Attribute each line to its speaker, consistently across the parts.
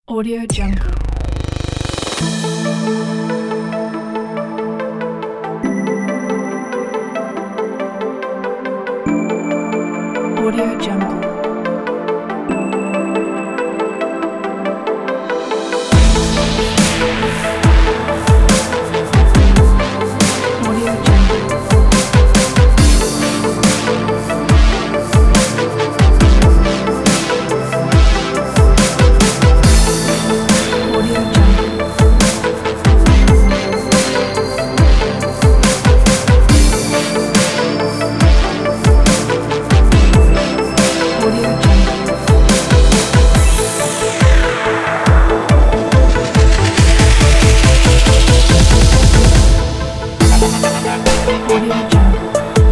Speaker 1: Audio Jungle. Audio Jungle. Audio Jungle. Audio Jungle. Audio Jungle. Audio Jungle.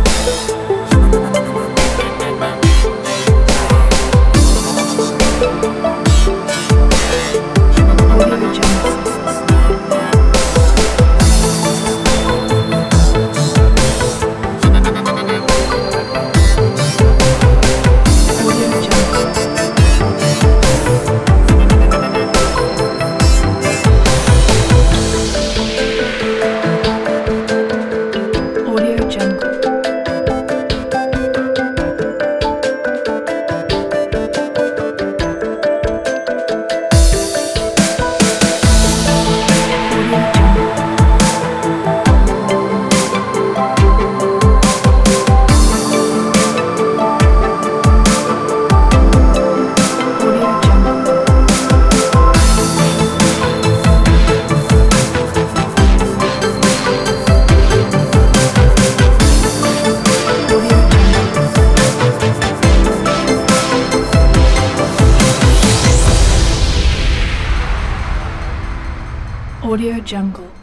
Speaker 1: Audio Jungle. Audio Jungle. Audio Jungle. Audio Jungle. Audio Jungle. Audio Jungle. Audio Jungle.